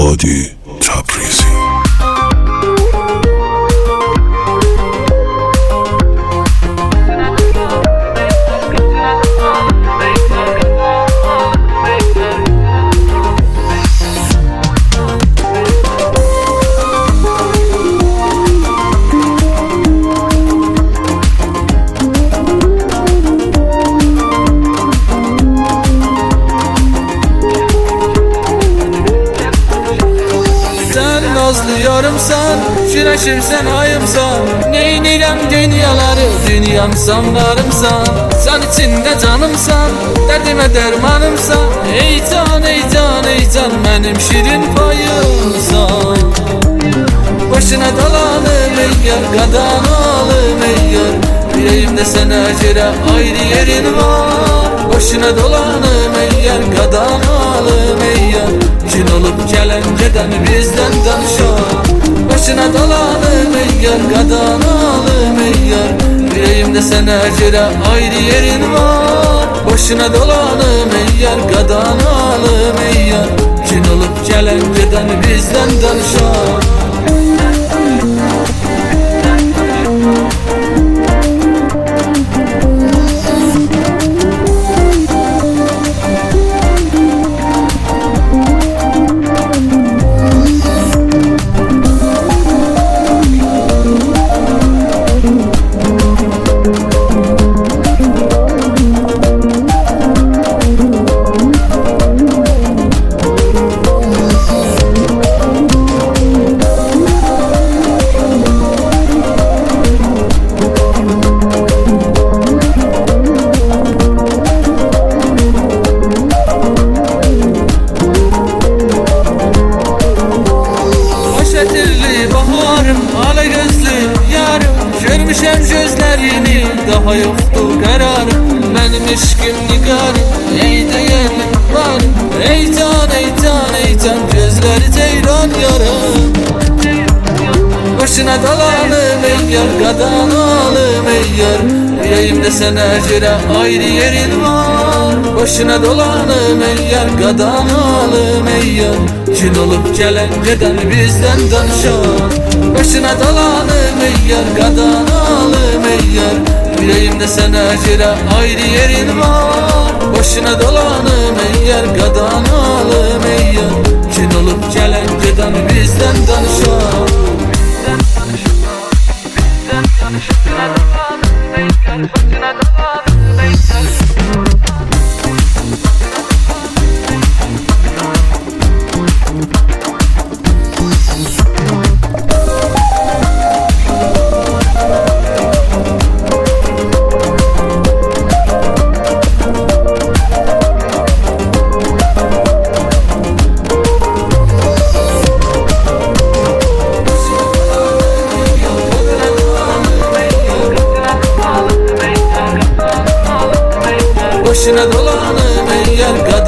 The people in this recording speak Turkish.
Hadi Tabrizi. Nazlı yarımsan, güneşimsen ayımsan, neynirəm dünyaları, dünyamsan varımsan. Sen içinde canımsan, derdime dermanımsan. Ey can, ey can, ey can, benim şirin payımsan. Başına dalanım ey yar, qadanalım ey yar. Yüreğimde sana göre ayrı yerin var. Başına dolanım ey yar, qadanalım ey yar. Gün olup gelen geden bizden danışar. Başına dalanım ey yar, qadanalım ey yar. Yüreğimde sana göre ayrı yerin var. Başına dolanım ey yar, qadanalım ey yar. Gün olup gelen geden bizden danışar. Görmüşəm gözlərini, daha yoxdur qərarım. Mənim eşqim nigarım, ey dəyərlim varım. Ey can, ey can, ey can, gözləri ceyran yarım. Başına dalanım ey yar, qadanalım ey yar. Yüreğimde sana göre ayrı yerin var. Başına dolanım ey yar, qadanalım ey yar. Gün olup gelen geden bizden danışar. Başına dalanım ey yar, qadanalım ey yar. Yüreğimde sana göre ayrı yerin var. Başına dolanım ey yar, qadanalım ey yar. Gün olup gelen geden bizden danışar. Bizden danışar. Başına dolanım ey yar. Başına dolanım ey yar,